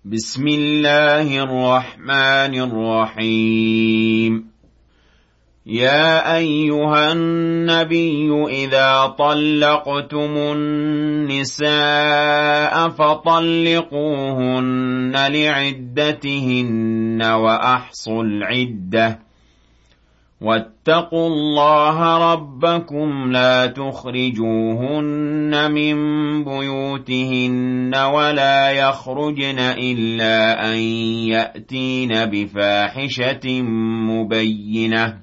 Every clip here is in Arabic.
بسم الله الرحمن الرحيم. يا أيها النبي إذا طلقتم النساء فطلقوهن لعدتهن وأحصوا العدة واتقوا الله ربكم لا تخرجوهن من بيوتهن ولا يخرجن إلا أن يأتين بفاحشة مبينة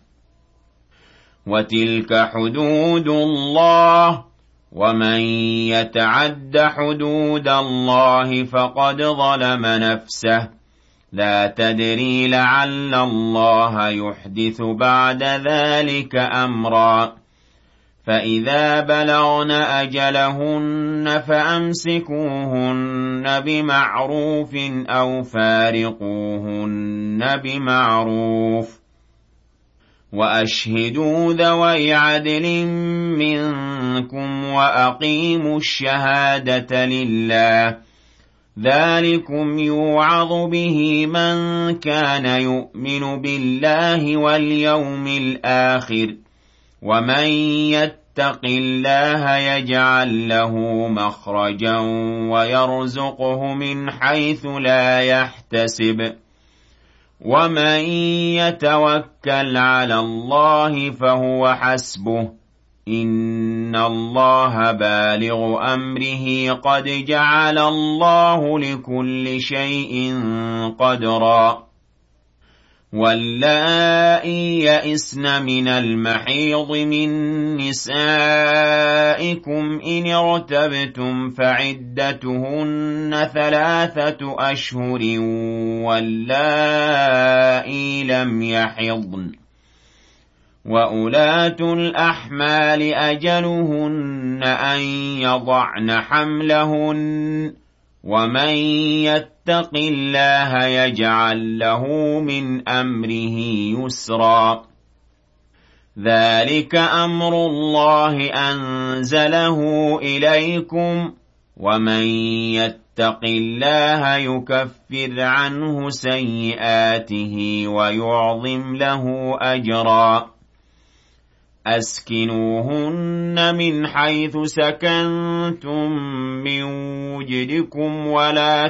وتلك حدود الله ومن يتعد حدود الله فقد ظلم نفسه لا تدري لعل الله يحدث بعد ذلك أمرا فإذا بلغن أجلهن فأمسكوهن بمعروف أو فارقوهن بمعروف وأشهدوا ذوي عدل منكم وأقيموا الشهادة لله ذلكم يوعظ به من كان يؤمن بالله واليوم الآخر ومن يتق الله يجعل له مخرجا ويرزقه من حيث لا يحتسب ومن يتوكل على الله فهو حسبه إن الله بالغ أمره قد جعل الله لكل شيء قدرا واللائي يئسن من المحيض من نسائكم إن ارتبتم فعدتهن 3 أشهر واللائي لم يحضن وأولاة الأحمال أجلهن أن يضعن حملهن ومن يتق الله يجعل له من أمره يسرا ذلك أمر الله أنزله إليكم ومن يتق الله يكفر عنه سيئاته ويعظم له أجرا أسكنوهن من حيث سكنتم من وجدكم ولا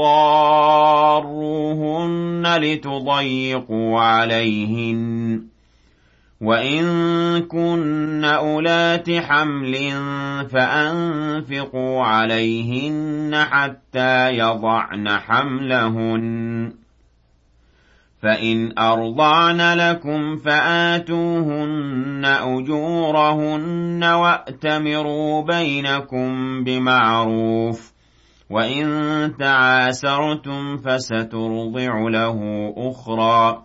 تضاروهن لتضيقوا عليهن وإن كن أولات حمل فأنفقوا عليهن حتى يضعن حملهن فإن أرضعن لكم فآتوهن أجورهن وأتمروا بينكم بمعروف وإن تعاسرتم فسترضع له أخرى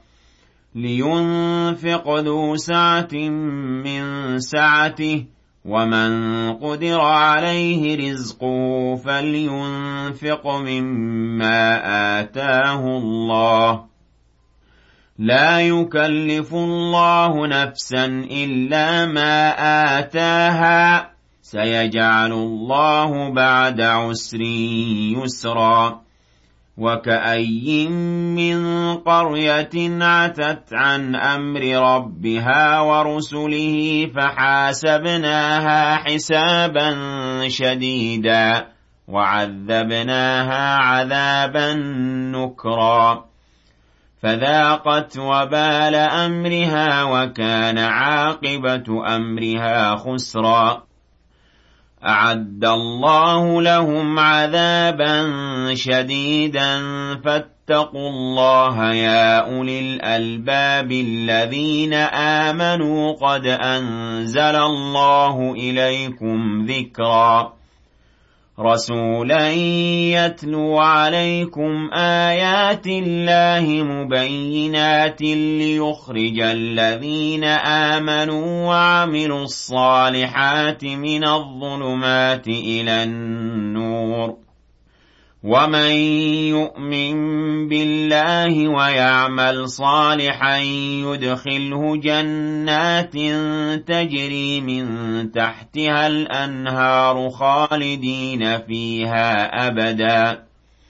لينفق ذو سعة من سعته ومن قدر عليه رزقه فلينفق مما آتاه الله لا يكلف الله نفسا إلا ما آتاها سيجعل الله بعد عسر يسرا وكأي من قرية عتت عن أمر ربها ورسله فحاسبناها حسابا شديدا وعذبناها عذابا نكرا فذاقت وبال أمرها وكان عاقبة أمرها خسرا أعد الله لهم عذابا شديدا فاتقوا الله يا أولي الألباب الذين آمنوا قد أنزل الله إليكم ذكرا رسولا يتلو عليكم آيات الله مبينات ليخرج الذين آمنوا وعملوا الصالحات من الظلمات إلى النور ومن يؤمن بالله ويعمل صالحا يدخله جنات تجري من تحتها الأنهار خالدين فيها أبدا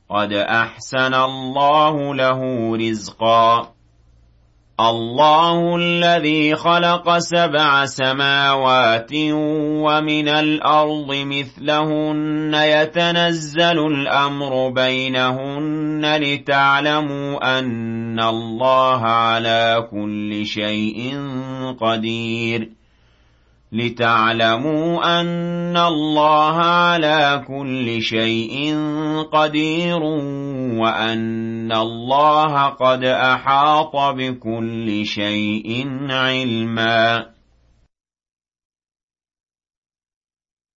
قد أحسن الله له رزقا الله الذي خلق 7 سماوات ومن الأرض مثلهن يتنزل الأمر بينهن لتعلموا أن الله على كل شيء قدير وأن الله قد أحاط بكل شيء علما